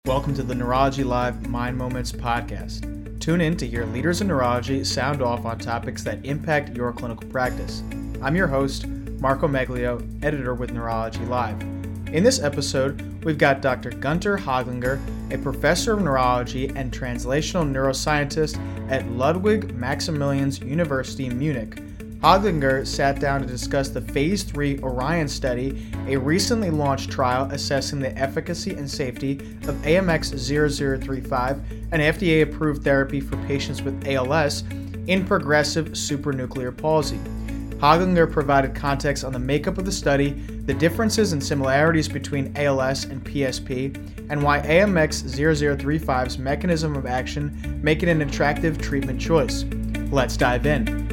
Welcome to the Neurology Live Mind Moments podcast. Tune in to hear leaders in neurology sound off on topics that impact your clinical practice. I'm your host, Marco Meglio, editor with Neurology Live. In this episode, we've got Dr. Gunter Höglinger, a professor of neurology and translational neuroscientist at Ludwig Maximilians University, Munich. Höglinger sat down to discuss the Phase 3 Orion study, a recently launched trial assessing the efficacy and safety of AMX0035, an FDA-approved therapy for patients with ALS in progressive supranuclear palsy. Höglinger provided context on the makeup of the study, the differences and similarities between ALS and PSP, and why AMX0035's mechanism of action make it an attractive treatment choice. Let's dive in.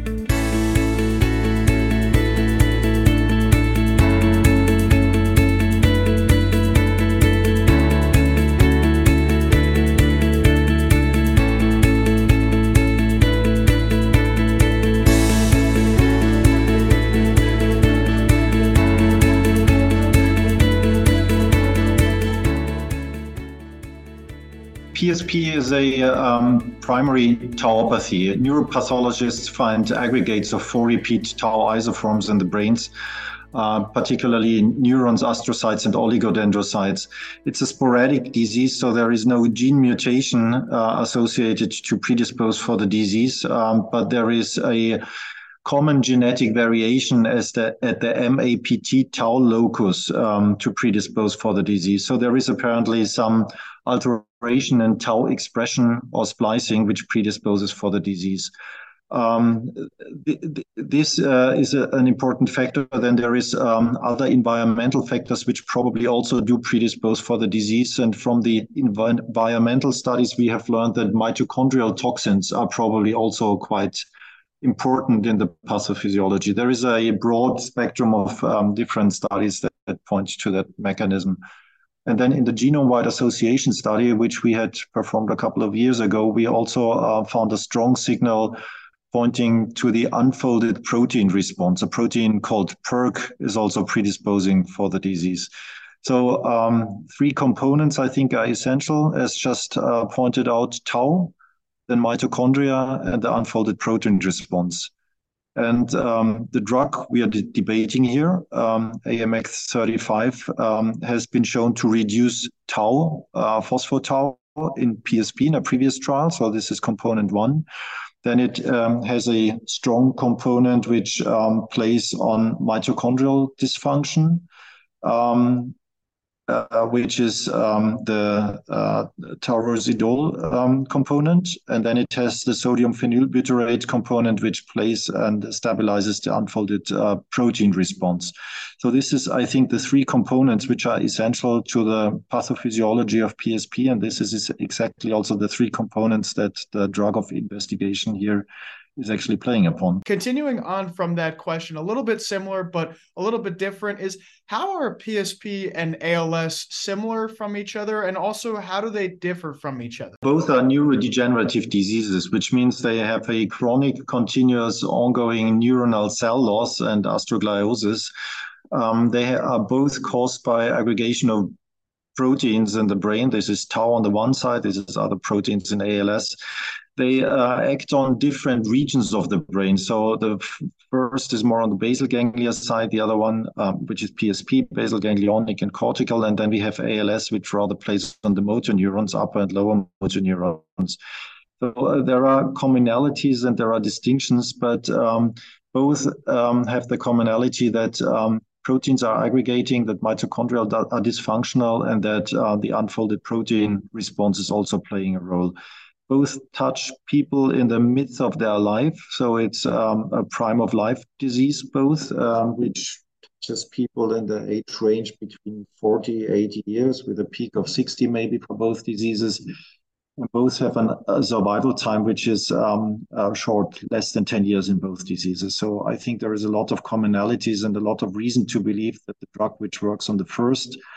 PSP is a primary tauopathy. Neuropathologists find aggregates of 4-repeat tau isoforms in the brains, particularly neurons, astrocytes, and oligodendrocytes. It's a sporadic disease, so there is no gene mutation associated to predispose for the disease, but there is a common genetic variation at the MAPT tau locus to predispose for the disease. So there is apparently some alteration in tau expression or splicing which predisposes for the disease. This is an important factor. Then there is other environmental factors which probably also do predispose for the disease. And from the environmental studies, we have learned that mitochondrial toxins are probably also quite important in the pathophysiology. There is a broad spectrum of different studies that point to that mechanism. And then in the genome-wide association study, which we had performed a couple of years ago, we also found a strong signal pointing to the unfolded protein response. A protein called PERK is also predisposing for the disease. So three components, I think, are essential, as just pointed out: tau, then mitochondria, and the unfolded protein response. And the drug we are debating here, AMX0035, has been shown to reduce tau, phospho-tau in PSP in a previous trial. So this is component one. Then it has a strong component which plays on mitochondrial dysfunction, which is the taurosidol component. And then it has the sodium phenylbutyrate component, which plays and stabilizes the unfolded protein response. So this is, I think, the three components which are essential to the pathophysiology of PSP. And this is exactly also the three components that the drug of investigation here is actually playing upon. Continuing on from that question, a little bit similar, but a little bit different, is how are PSP and ALS similar from each other? And also, how do they differ from each other? Both are neurodegenerative diseases, which means they have a chronic, continuous, ongoing neuronal cell loss and astrogliosis. They are both caused by aggregation of proteins in the brain. This is tau on the one side, this is other proteins in ALS. They act on different regions of the brain. So the first is more on the basal ganglia side, the other one, which is PSP, basal ganglionic and cortical, and then we have ALS, which rather plays on the motor neurons, upper and lower motor neurons. So there are commonalities and there are distinctions, but both have the commonality that proteins are aggregating, that mitochondria are dysfunctional, and that the unfolded protein response is also playing a role. Both touch people in the midst of their life. So it's a prime of life disease, both, which touches people in the age range between 40, 80 years, with a peak of 60 maybe for both diseases. And both have a survival time, which is short, less than 10 years in both diseases. So I think there is a lot of commonalities and a lot of reason to believe that the drug which works on the first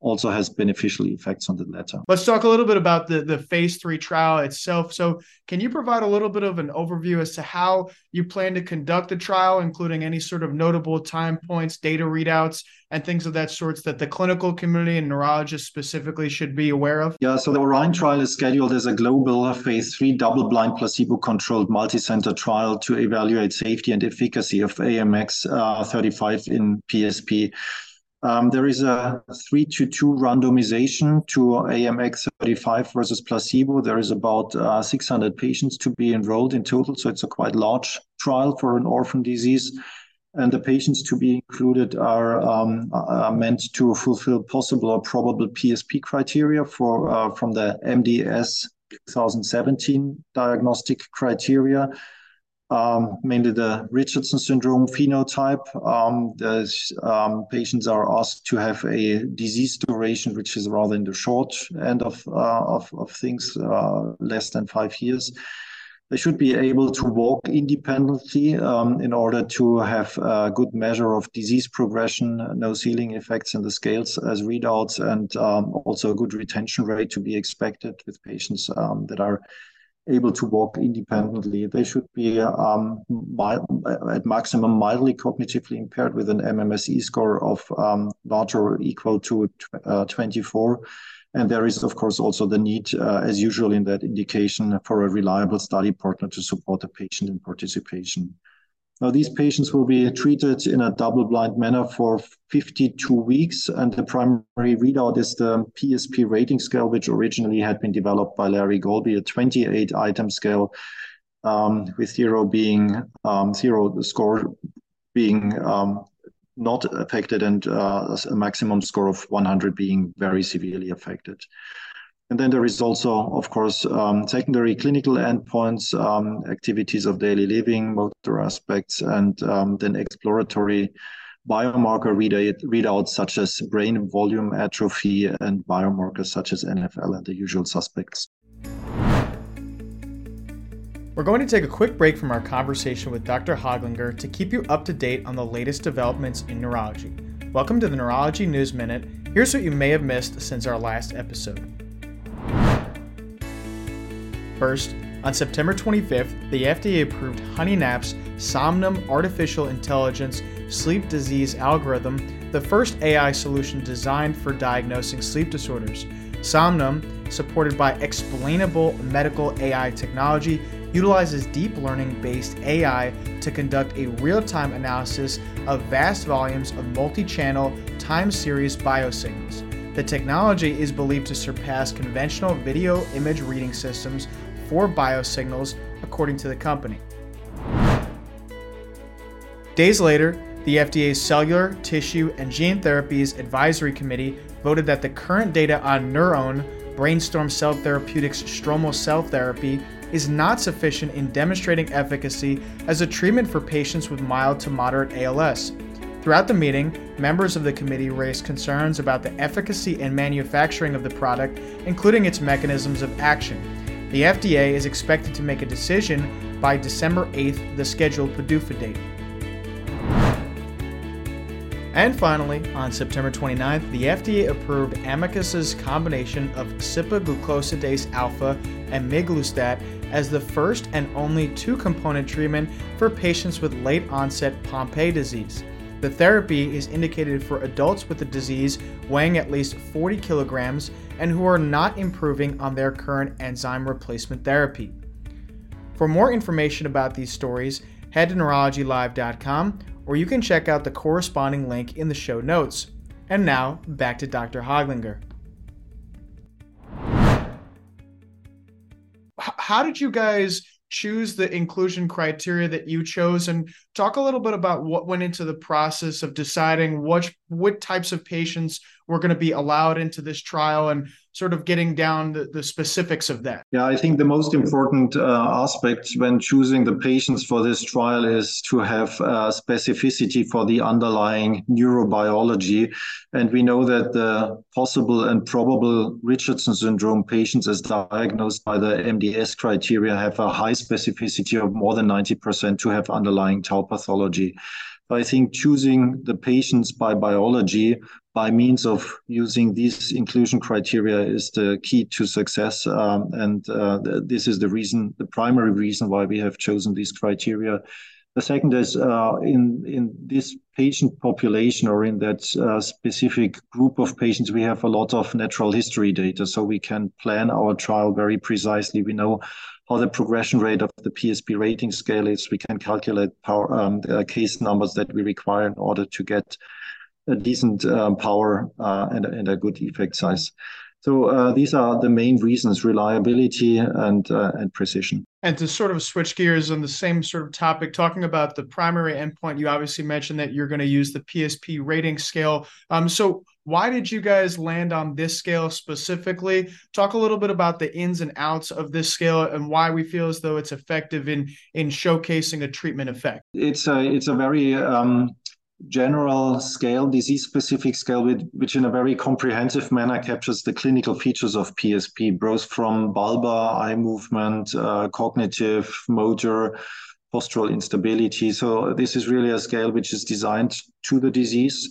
also has beneficial effects on the latter. Let's talk a little bit about the phase 3 trial itself. So can you provide a little bit of an overview as to how you plan to conduct the trial, including any sort of notable time points, data readouts, and things of that sort that the clinical community and neurologists specifically should be aware of? Yeah, so the Orion trial is scheduled as a global phase 3 double-blind placebo-controlled multi-center trial to evaluate safety and efficacy of AMX35 in PSP. There is a 3-to-2 randomization to AMX35 versus placebo. There is about 600 patients to be enrolled in total, so it's a quite large trial for an orphan disease. And the patients to be included are meant to fulfill possible or probable PSP criteria from the MDS 2017 diagnostic criteria. Mainly the Richardson syndrome phenotype. The patients are asked to have a disease duration which is rather in the short end of things, less than 5 years. They should be able to walk independently in order to have a good measure of disease progression, no ceiling effects in the scales as readouts, and also a good retention rate to be expected with patients that are able to walk independently. They should be at maximum mildly cognitively impaired with an MMSE score of larger or equal to 24. And there is, of course, also the need, as usual in that indication, for a reliable study partner to support the patient in participation. Now, these patients will be treated in a double-blind manner for 52 weeks, and the primary readout is the PSP rating scale, which originally had been developed by Larry Golby, a 28-item scale, with zero score being not affected and a maximum score of 100 being very severely affected. And then there is also, of course, secondary clinical endpoints, activities of daily living, motor aspects, and then exploratory biomarker readouts such as brain volume atrophy and biomarkers such as NFL and the usual suspects. We're going to take a quick break from our conversation with Dr. Höglinger to keep you up to date on the latest developments in neurology. Welcome to the Neurology News Minute. Here's what you may have missed since our last episode. First, on September 25th, the FDA approved HoneyNap's Somnum Artificial Intelligence Sleep Disease Algorithm, the first AI solution designed for diagnosing sleep disorders. Somnum, supported by explainable medical AI technology, utilizes deep learning-based AI to conduct a real-time analysis of vast volumes of multi-channel time-series biosignals. The technology is believed to surpass conventional video image reading systems for biosignals, according to the company. Days later, the FDA's Cellular, Tissue, and Gene Therapies Advisory Committee voted that the current data on NurOwn, Brainstorm Cell Therapeutics' stromal cell therapy, is not sufficient in demonstrating efficacy as a treatment for patients with mild to moderate ALS. Throughout the meeting, members of the committee raised concerns about the efficacy and manufacturing of the product, including its mechanisms of action. The FDA is expected to make a decision by December 8th, the scheduled PDUFA date. And finally, on September 29th, the FDA approved Amicus's combination of sipaglucosidase alpha and miglustat as the first and only two-component treatment for patients with late-onset Pompe disease. The therapy is indicated for adults with the disease weighing at least 40 kilograms and who are not improving on their current enzyme replacement therapy. For more information about these stories, head to neurologylive.com, or you can check out the corresponding link in the show notes. And now, back to Dr. Höglinger. How did you guys choose the inclusion criteria that you chose, and talk a little bit about what went into the process of deciding what types of patients were going to be allowed into this trial and sort of getting down the specifics of that? Yeah, I think the most important aspect when choosing the patients for this trial is to have specificity for the underlying neurobiology. And we know that the possible and probable Richardson syndrome patients as diagnosed by the MDS criteria have a high specificity of more than 90% to have underlying tau pathology. So I think choosing the patients by biology by means of using these inclusion criteria is the key to success. This is the primary reason why we have chosen these criteria. The second is in this patient population or in that specific group of patients, we have a lot of natural history data, so we can plan our trial very precisely. We know how the progression rate of the PSP rating scale is. We can calculate case numbers that we require in order to get a decent power and a good effect size. So these are the main reasons: reliability and precision. And to sort of switch gears on the same sort of topic, talking about the primary endpoint, you obviously mentioned that you're going to use the PSP rating scale. So why did you guys land on this scale specifically? Talk a little bit about the ins and outs of this scale and why we feel as though it's effective in showcasing a treatment effect. It's a very general scale, disease-specific scale, which in a very comprehensive manner captures the clinical features of PSP, both from bulbar, eye movement, cognitive, motor, postural instability. So this is really a scale which is designed to the disease.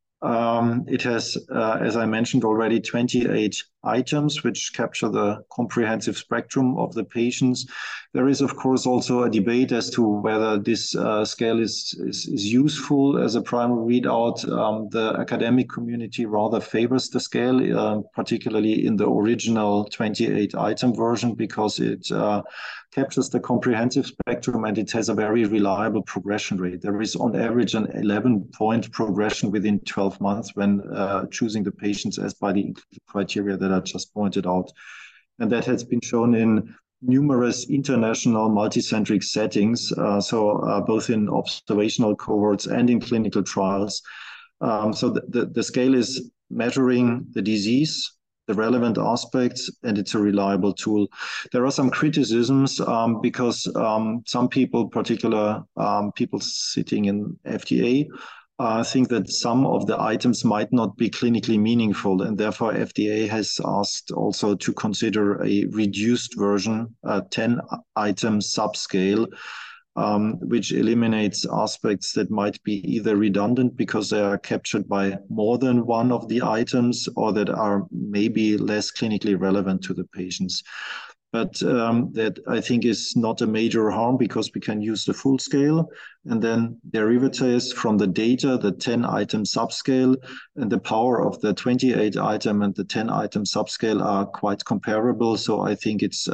It has, as I mentioned already, 28 items which capture the comprehensive spectrum of the patients. There is, of course, also a debate as to whether this scale is useful as a primary readout. The academic community rather favors the scale, particularly in the original 28-item version, because it captures the comprehensive spectrum and it has a very reliable progression rate. There is on average an 11-point progression within 12 months when choosing the patients as by the criteria that I just pointed out. And that has been shown in numerous international multicentric settings, both in observational cohorts and in clinical trials. So the scale is measuring the disease, the relevant aspects, and it's a reliable tool. There are some criticisms because some people, particular people sitting in FDA, think that some of the items might not be clinically meaningful, and therefore FDA has asked also to consider a reduced version, a 10-item subscale, which eliminates aspects that might be either redundant because they are captured by more than one of the items or that are maybe less clinically relevant to the patients. But that I think is not a major harm because we can use the full scale and then derivatives from the data, the 10-item subscale and the power of the 28-item and the 10-item subscale are quite comparable. So I think it's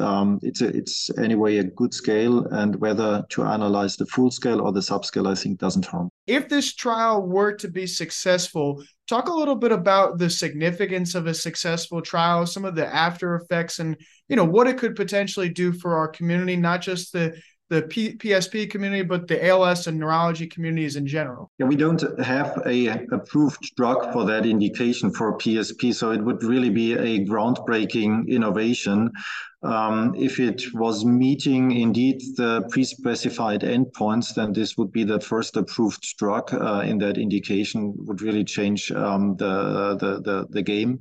anyway a good scale, and whether to analyze the full scale or the subscale, I think doesn't harm. If this trial were to be successful, talk a little bit about the significance of a successful trial, some of the after effects, and what it could potentially do for our community, not just the PSP community, but the ALS and neurology communities in general. Yeah, we don't have a approved drug for that indication for PSP, so it would really be a groundbreaking innovation. If it was meeting indeed the pre-specified endpoints, then this would be the first approved drug in that indication, would really change the game.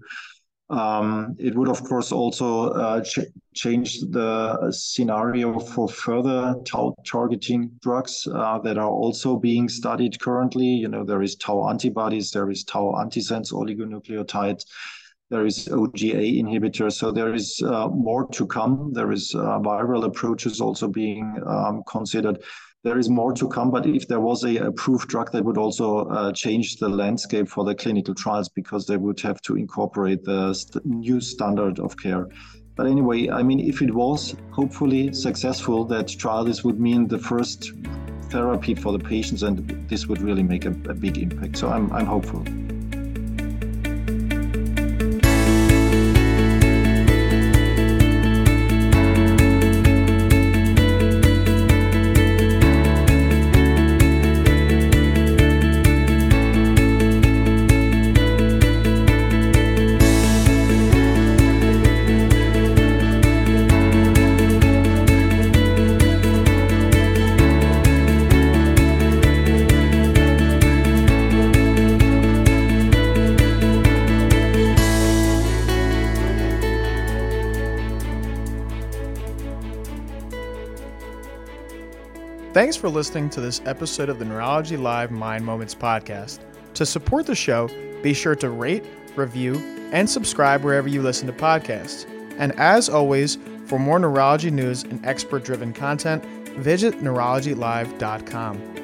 It would, of course, also change the scenario for further tau targeting drugs that are also being studied currently. There is tau antibodies, there is tau antisense oligonucleotides, there is OGA inhibitors. So there is more to come. There is viral approaches also being considered. There is more to come, but if there was a approved drug, that would also change the landscape for the clinical trials because they would have to incorporate the new standard of care. But anyway, I mean, if it was hopefully successful, that trial, this would mean the first therapy for the patients, and this would really make a big impact. So I'm hopeful. Thanks for listening to this episode of the Neurology Live Mind Moments podcast. To support the show, be sure to rate, review, and subscribe wherever you listen to podcasts. And as always, for more neurology news and expert-driven content, visit neurologylive.com.